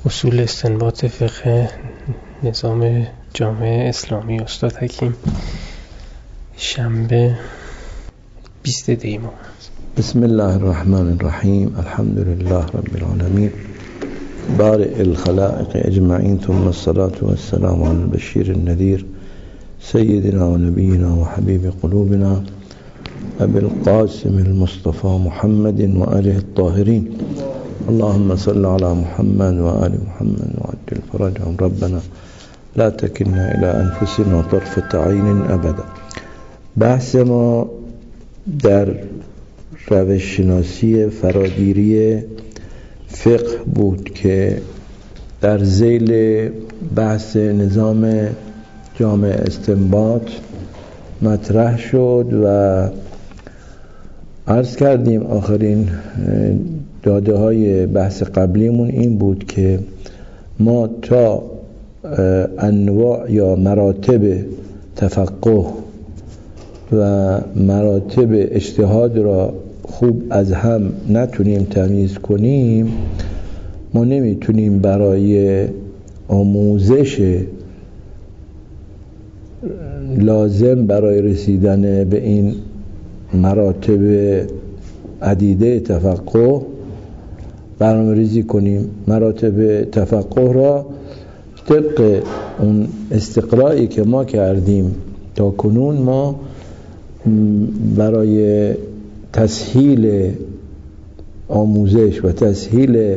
اصول استنباط فقه نظام جامعه اسلامی استاد حکیم، شنبه 20 دی ماه. بسم الله الرحمن الرحیم. الحمد لله رب العالمین بارئ الخلائق اجمعین، ثم الصلاة والسلام علی البشیر النذیر سیدنا و نبینا و حبیب قلوبنا ابی القاسم المصطفى محمد و آله الطاهرین. اللهم صل على محمد و آل محمد و عجل فرجهم. ربنا لا تكلنا الى انفسنا طرفة عین ابدا. بحث ما در روش شناسی فراگیری فقه بود که در ذیل بحث نظام جامع استنباط مطرح شد و عرض کردیم آخرین داده های بحث قبلیمون این بود که ما تا انواع یا مراتب تفقه و مراتب اجتهاد را خوب از هم نتونیم تمیز کنیم، ما نمیتونیم برای آموزش لازم برای رسیدن به این مراتب عدیده تفقه برنامه‌ریزی کنیم. مراتب تفقه را طبق اون استقرائی که ما کردیم تا کنون، ما برای تسهیل آموزش و تسهیل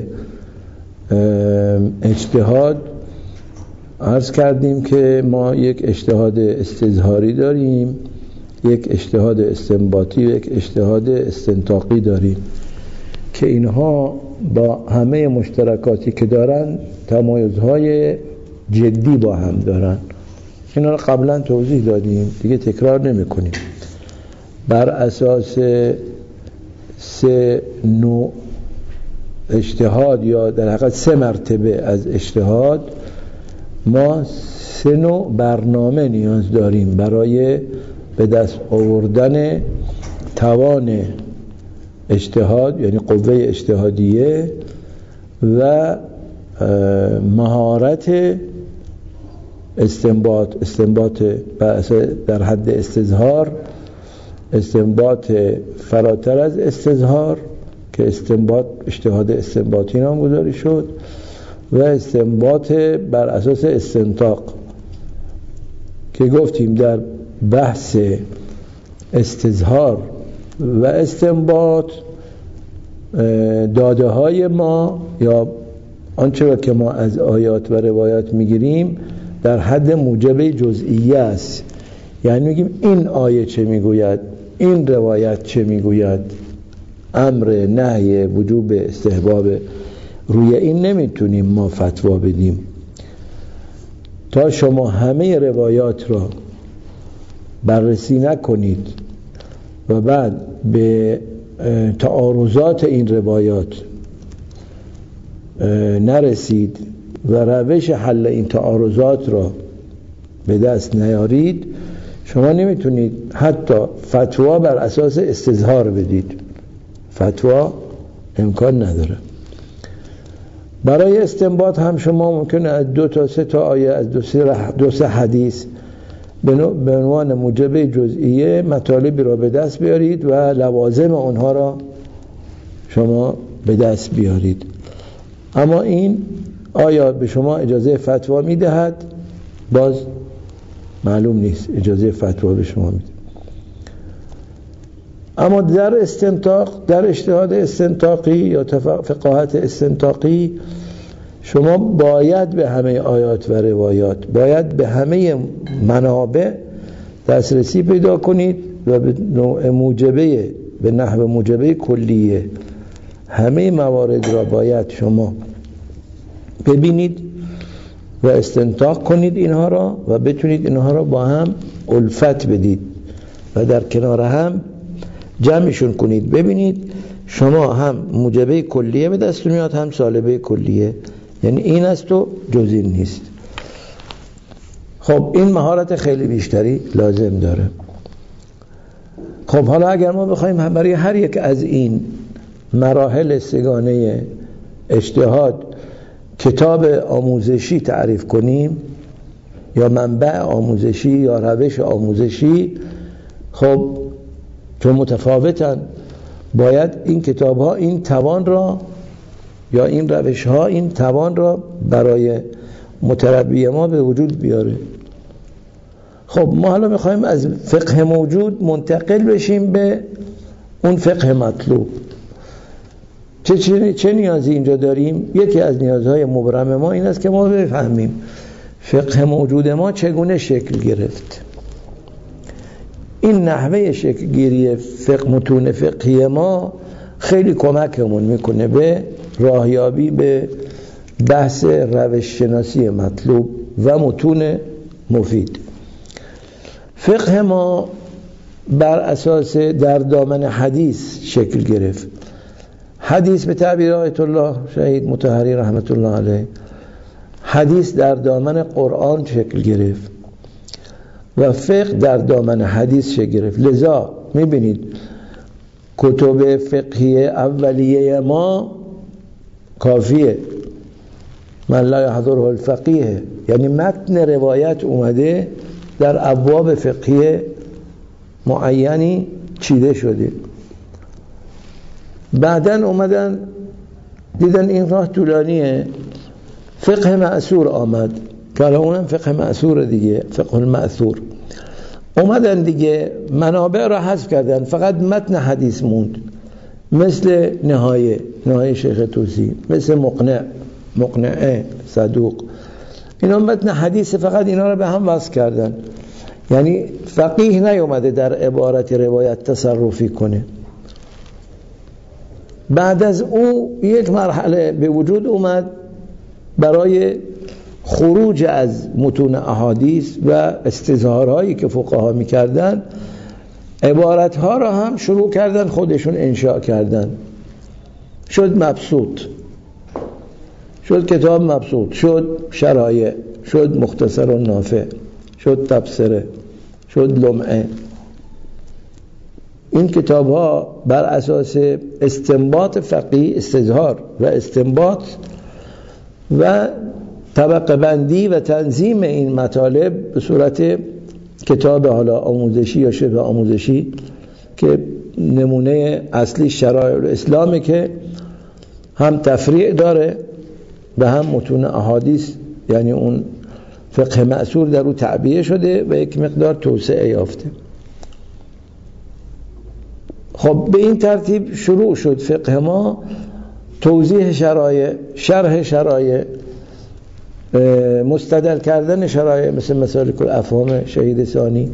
اجتهاد عرض کردیم که ما یک اجتهاد استظهاری داریم، یک اجتهاد استنباطی و یک اجتهاد استنطاقی داریم که اینها با همه مشترکاتی که دارن تمایزهای جدی با هم دارن. اینا رو قبلا توضیح دادیم، دیگه تکرار نمی کنیم. بر اساس 3 نوع اجتهاد یا در حقیقت 3 مرتبه از اجتهاد ما 3 نوع برنامه نیاز داریم برای به دست آوردن توان اجتهاد، یعنی قوه اجتهادیه و مهارت استنباط در حد استظهار، استنباط فراتر از استظهار که اجتهاد استنباطی نامگذاری شد، و استنباط بر اساس استنطاق که گفتیم در بحث استظهار و استنباط داده های ما یا آنچه که ما از آیات و روایات میگیریم در حد موجب جزئیه است. یعنی میگیم این آیه چه میگوید، این روایت چه میگوید، امر، نهی، وجوب، استحباب، روی این نمیتونیم ما فتوا بدیم. تا شما همه روایات را بررسی نکنید و بعد به تعارضات این روایات نرسید و روش حل این تعارضات را به دست نیارید، شما نمیتونید حتی فتوا بر اساس استظهار بدید. فتوا امکان نداره. برای استنباط هم شما ممکنه از 2 تا 3 تا آیه، از 2 3 حدیث به عنوان موجب جزئیه مطالبی را به دست بیارید و لوازم اونها را شما به دست بیارید. اما این آیا به شما اجازه فتوا میدهد؟ باز معلوم نیست اجازه فتوا به شما میده. اما در استنطاق، در اجتهاد استنطاقی یا فقاهت استنطاقی، شما باید به همه آیات و روایات، باید به همه منابع دسترسی پیدا کنید و به نحو موجبه کلیه همه موارد را باید شما ببینید و استنطاق کنید اینها را و بتونید اینها را با هم الفت بدید و در کنار هم جمعشون کنید. ببینید شما هم موجبه کلیه به دست میاد، هم سالبه کلیه، یعنی این است و جز این نیست. خب این مهارت خیلی بیشتری لازم داره. خب حالا اگر ما بخوایم برای هر یک از این مراحل سگانه اجتهاد کتاب آموزشی تعریف کنیم یا منبع آموزشی یا روش آموزشی، خب چون متفاوتن باید این کتاب ها این توان را یا این روش ها این توان را برای متربی ما به وجود بیاره. خب ما حالا میخوایم از فقه موجود منتقل بشیم به اون فقه مطلوب. چه نیازی اینجا داریم؟ یکی از نیازهای مبرم ما این است که ما بفهمیم فقه موجود ما چگونه شکل گرفت. این نحوه شکل گیری متون فقهی ما خیلی کمکمون میکنه به راهیابی به بحث روش شناسی مطلوب و متون مفید. فقه ما بر اساس در دامن حدیث شکل گرفت. حدیث به تعبیر آیت الله شهید مطهری رحمت الله علیه، حدیث در دامن قرآن شکل گرفت و فقه در دامن حدیث شکل گرفت. لذا میبینید کتب فقهی اولیه ما کافیه، من لا یحضره الفقیه، یعنی متن روایت اومده در ابواب فقهی معینی چیده شده. بعدن اومدن دیدن این راه طولانیه، فقه مأثور آمد که اونم فقه مأثور دیگه، فقه المأثور. اومدن دیگه منابع را حذف کردن، فقط متن حدیث موند، مثل نهایه شیخ توسی، مثل مقنعه صدوق. اینا متن حدیث، فقط اینا را به هم وصل کردن. یعنی فقیه نیومده در عبارت روایت تصرفی کنه. بعد از او یک مرحله به وجود اومد برای خروج از متون احادیث و استظهارهایی که فقها میکردن، عبارتها را هم شروع کردن خودشون انشاء کردن. شد مبسوط، شد کتاب مبسوط، شد شرایع، شد مختصر و نافع، شد تبصره، شد لمعه. این کتاب ها بر اساس استنباط فقهی، استظهار و استنباط و طبقه بندی و تنظیم این مطالب به صورت کتاب حالا آموزشی یا شبه آموزشی که نمونه اصلی شرایع الاسلامه که هم تفریع داره و هم متون احادیث، یعنی اون فقه مأثور در او تعبیه شده و یک مقدار توسعه یافته. خب به این ترتیب شروع شد فقه ما توضیح شرایع، شرح شرایع، مستدل کردن شرایع مثل مسالک الافهام شهید ثانی،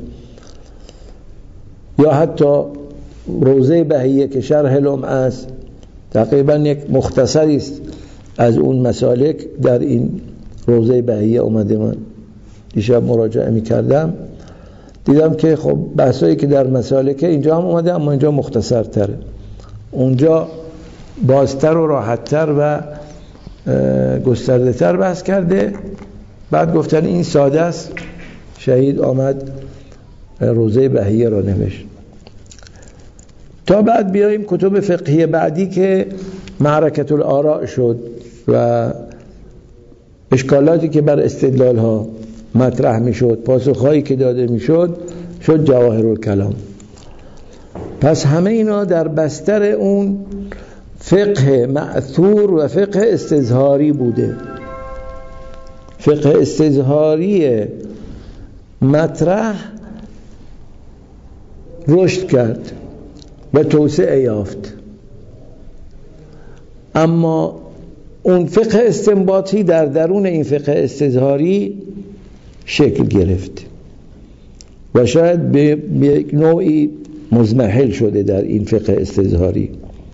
یا حتی روضه بهیه که شرح لمعه است، تقریبا یک مختصری است از اون مسالک در این روضه بهیه اومده. من دیشب مراجعه می کردم دیدم که خب بحثایی که در مسالک اینجا هم اومده، اما اینجا مختصر تره، اونجا بازتر و راحتتر و گسترده تر بحث کرده. بعد گفتن این ساده است، شهید آمد روضه بهیه را نوشت. تا بعد بیاییم کتب فقهی بعدی که معرکت الآراء شد و اشکالاتی که بر استدلال ها مطرح می شد، پاسخهایی که داده می شد، شد جواهر الکلام. پس همه اینا در بستر اون فقه مأثور و فقه استظهاری بوده. فقه استظهاری مطرح رشد کرد و توسعه یافت، اما اون فقه استنباطی در درون این فقه استظهاری شکل گرفت و شاید به یک نوعی مزمحل شده در این فقه استظهاری.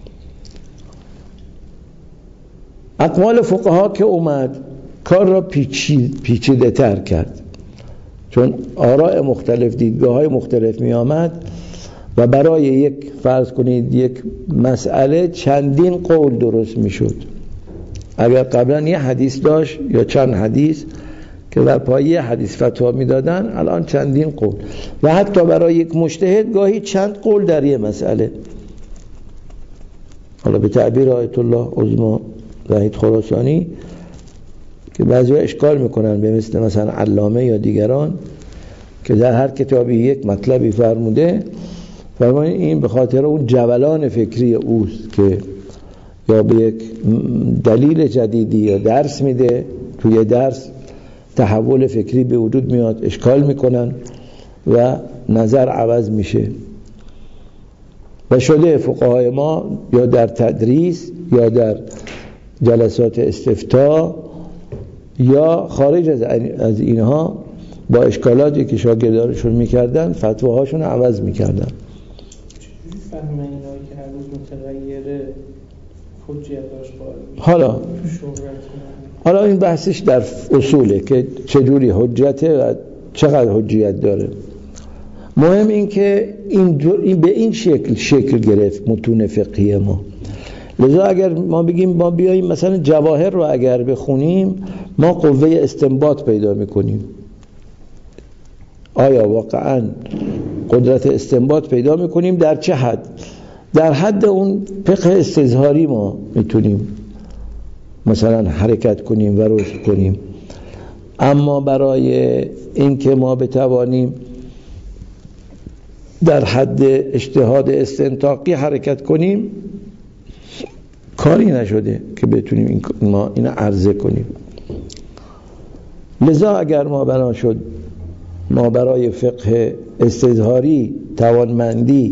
اقوال فقها که اومد کار را پیچیده تر کرد، چون آراء مختلف، دیدگاه های مختلف می آمد و برای یک فرض کنید یک مسئله چندین قول درست می شد. اگر قبلا یه حدیث داشت یا چند حدیث که در پایه حدیث فتوا می دادن، الان چندین قول، و حتی برای یک مجتهد گاهی چند قول در یه مسئله. حالا به تعبیر آیت الله عظما وحید خراسانی که بعضی‌ها اشکال میکنن به مثلا علامه یا دیگران که در هر کتابی یک مطلبی فرموده، فرمایید این به خاطر اون جولان فکری اوست که یا به یک دلیل جدیدی یا درس میده، توی درس تحول فکری به وجود میاد، اشکال میکنن و نظر عوض میشه. و شده فقهای ما یا در تدریس یا در جلسات استفتاء یا خارج از اینها با اشکالاتی که شاگردانشون میکردن فتواهاشون عوض میکردن. چجوری فهم اینایی که هر روز متغیره حجیت داشت قائل حالا این بحثش در اصوله که چجوری حجته و چقدر حجیت داره. مهم این که این به این شکل گرفت متون فقهی ما. لذا اگر ما بگیم ما بیاییم مثلا جواهر رو اگر بخونیم ما قوه استنباط پیدا میکنیم. آیا واقعا قدرت استنباط پیدا میکنیم؟ در چه حد؟ در حد اون فقه استظهاری ما میتونیم مثلا حرکت کنیم و رشد کنیم، اما برای اینکه ما بتوانیم در حد اجتهاد استنطاقی حرکت کنیم کاری نشده که بتونیم ما این عرضه کنیم. لذا اگر ما بنا شد ما برای فقه استظهاری توانمندی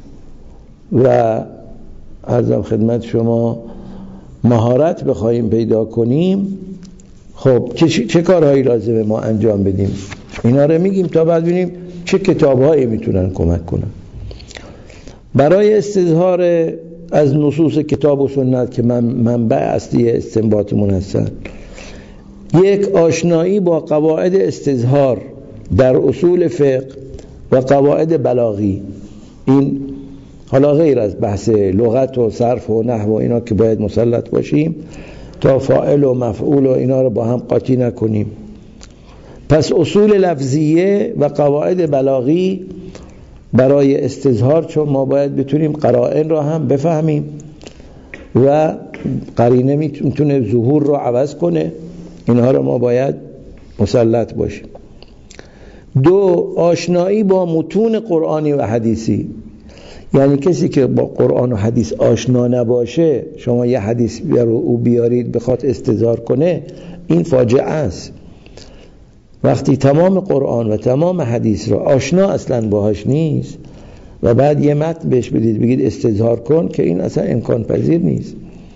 و عرضم خدمت شما مهارت بخوایم پیدا کنیم، خب چه کارهایی لازمه ما انجام بدیم؟ اینا رو میگیم تا بعد ببینیم چه کتابهایی میتونن کمک کنن. برای استظهار از نصوص کتاب و سنت که منبع اصلی استنباطمون هستن، یک آشنایی با قواعد استظهار در اصول فقه و قواعد بلاغی، این حالا غیر از بحث لغت و صرف و نحو و اینا که باید مسلط باشیم تا فاعل و مفعول و اینا رو با هم قاطی نکنیم. پس اصول لفظیه و قواعد بلاغی برای استظهار، چون ما باید بتونیم قرائن رو هم بفهمیم و قرینه میتونه ظهور رو عوض کنه، اینها رو ما باید مسلط باشیم. دو، آشنایی با متون قرآنی و حدیثی، یعنی کسی که با قرآن و حدیث آشنا نباشه شما یه حدیث رو او بیارید بخواد استظهار کنه، این فاجعه است. وقتی تمام قرآن و تمام حدیث رو آشنا اصلا باهاش نیست و بعد یه متن بهش بدید بگید استظهار کن، که این اصلا امکان پذیر نیست.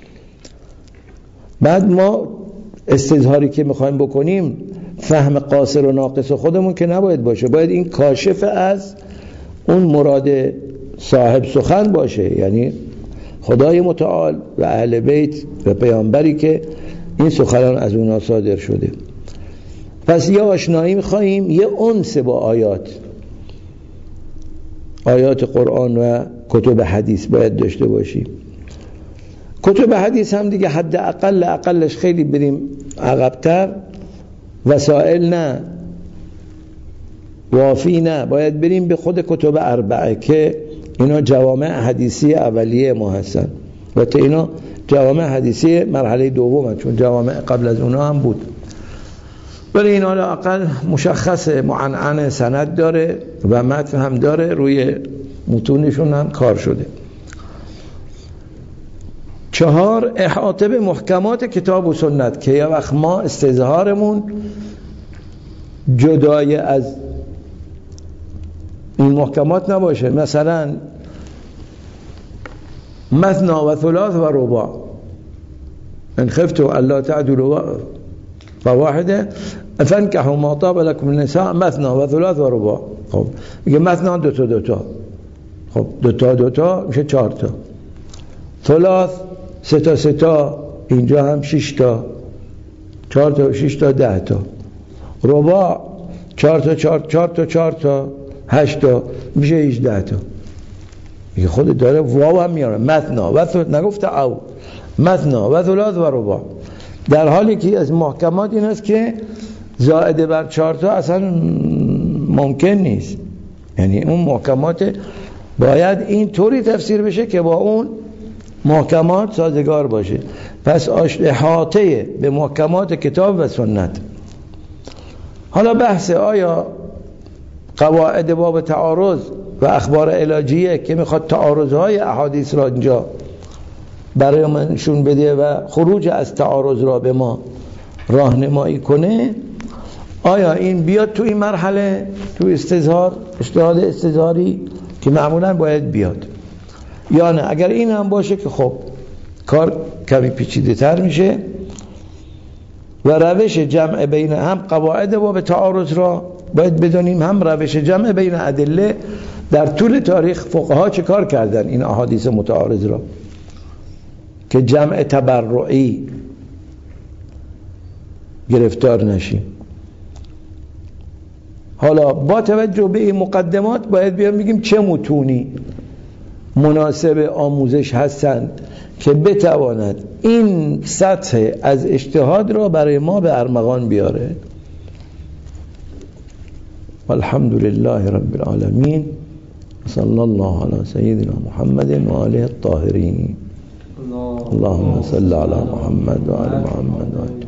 بعد ما استظهاری که میخوایم بکنیم فهم قاصر و ناقص خودمون که نباید باشه، باید این کاشف از اون مراد صاحب سخن باشه، یعنی خدای متعال و اهل بیت و پیامبری که این سخنان از اونا صادر شده. پس یه آشنایی میخواییم، یه انس با آیات قرآن و کتب حدیث باید داشته باشیم. کتب حدیث هم دیگه حد اقلش خیلی بریم عقبتر، وسائل نه، وافی نه، باید بریم به خود کتب اربعه که اینا جوامع حدیثی اولیه ما هستن و تا اینا جوامع حدیثی مرحله دوم، چون جوامع قبل از اونا هم بود، ولی اینا لااقل مشخص معنعن سند داره و متن هم داره، روی متونشون هم کار شده. 4، احاطه به محکمات کتاب و سنت که یه وقت ما استظهارمون جدای از این محکمات نباشه، مثلا مثنا و ثلاث و رباع، ان خفتوا الا تعدلوا فواحده فانكحوا ما طاب لكم النساء مثنا و ثلاث و رباع. خب میگه مثنا دوتا، خب دوتا میشه 4 تا، ثلاث 3 تا، اینجا هم 6 تا، 4 تا 6 تا 10 تا، رباع 4 تا 8 تا میشه 18 تا. میگه خود داره واو هم میاره، مثنا و نگفته او، مثنا و ثلاث و رباع، در حالی که از محکمات این است که زائد بر 4 تا اصلا ممکن نیست. یعنی اون محکمات باید این طوری تفسیر بشه که با اون محکمات سازگار باشه. پس احاطه به محکمات کتاب و سنت. حالا بحث آیا قواعد باب تعارض و اخبار علاجیه که میخواد تعارضهای احادیث را اینجا برای منشون بده و خروج از تعارض را به ما راهنمایی کنه، آیا این بیاد تو این مرحله، تو اجتهاد استظهاری که معمولا باید بیاد، یا نه؟ اگر این هم باشه که خب کار کمی پیچیده تر میشه و روش جمع بین هم قواعد باب تعارض را باید بدونیم، هم روش جمع بین ادله. در طول تاریخ فقها چه کار کردن این احادیث متعارض را که جمع تبرعی گرفتار نشیم. حالا با توجه به این مقدمات باید بیان بگیم چه متونی مناسب آموزش هستند که بتواند این سطح از اجتهاد را برای ما به ارمغان بیاره. والحمد لله رب العالمین، صلی الله علی سیدنا محمد و آله الطاهرین. اللهم صل علی محمد و آل محمد.